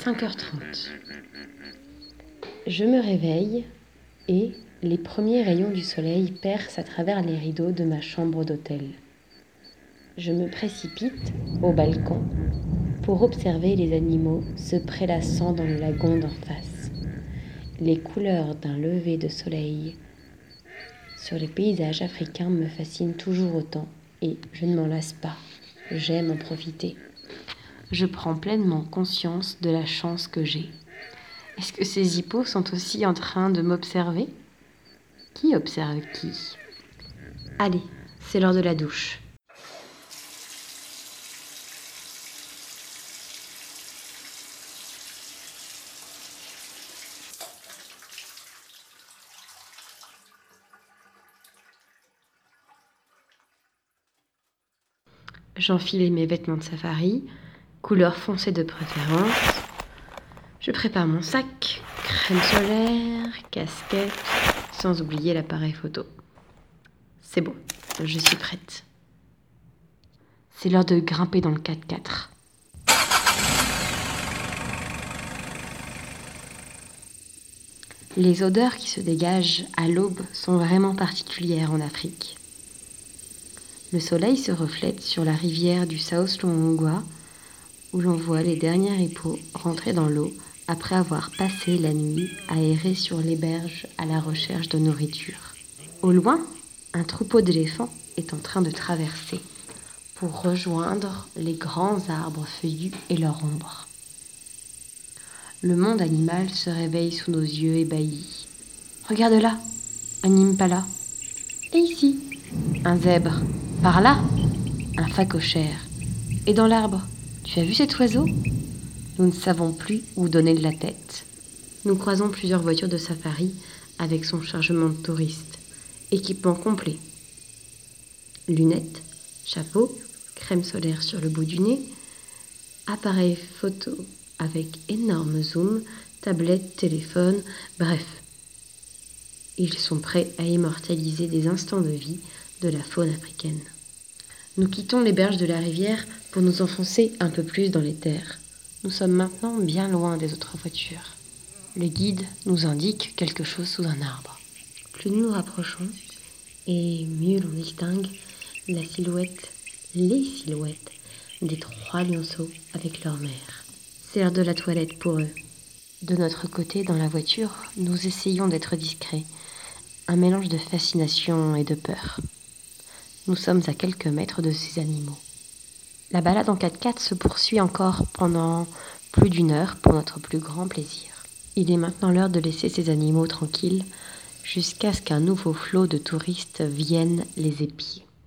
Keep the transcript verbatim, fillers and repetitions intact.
cinq heures trente. Je me réveille et les premiers rayons du soleil percent à travers les rideaux de ma chambre d'hôtel. Je me précipite au balcon pour observer les animaux se prélassant dans le lagon d'en face. Les couleurs d'un lever de soleil sur les paysages africains me fascinent toujours autant et je ne m'en lasse pas. J'aime en profiter. Je prends pleinement conscience de la chance que j'ai. Est-ce que ces hippos sont aussi en train de m'observer ? Qui observe qui ? Allez, c'est l'heure de la douche. J'enfile mes vêtements de safari, couleur foncée de préférence. Je prépare mon sac, crème solaire, casquette, sans oublier l'appareil photo. C'est bon, je suis prête. C'est l'heure de grimper dans le quatre-quatre. Les odeurs qui se dégagent à l'aube sont vraiment particulières en Afrique. Le soleil se reflète sur la rivière du South Luangwa, où l'on voit les derniers hippos rentrer dans l'eau après avoir passé la nuit à errer sur les berges à la recherche de nourriture. Au loin, un troupeau d'éléphants est en train de traverser pour rejoindre les grands arbres feuillus et leur ombre. Le monde animal se réveille sous nos yeux ébahis. Regarde là, un impala. Et ici, un zèbre. Par là, un phacochère. Et dans l'arbre, tu as vu cet oiseau ? Nous ne savons plus où donner de la tête. Nous croisons plusieurs voitures de safari avec son chargement de touristes. Équipement complet. Lunettes, chapeau, crème solaire sur le bout du nez, appareil photo avec énorme zoom, tablette, téléphone, bref. Ils sont prêts à immortaliser des instants de vie de la faune africaine. Nous quittons les berges de la rivière pour nous enfoncer un peu plus dans les terres. Nous sommes maintenant bien loin des autres voitures. Le guide nous indique quelque chose sous un arbre. Plus nous nous rapprochons, et mieux l'on distingue la silhouette, les silhouettes des trois lionceaux avec leur mère. C'est l'heure de la toilette pour eux. De notre côté, dans la voiture, nous essayons d'être discrets. Un mélange de fascination et de peur. Nous sommes à quelques mètres de ces animaux. La balade en quatre-quatre se poursuit encore pendant plus d'une heure pour notre plus grand plaisir. Il est maintenant l'heure de laisser ces animaux tranquilles jusqu'à ce qu'un nouveau flot de touristes vienne les épier.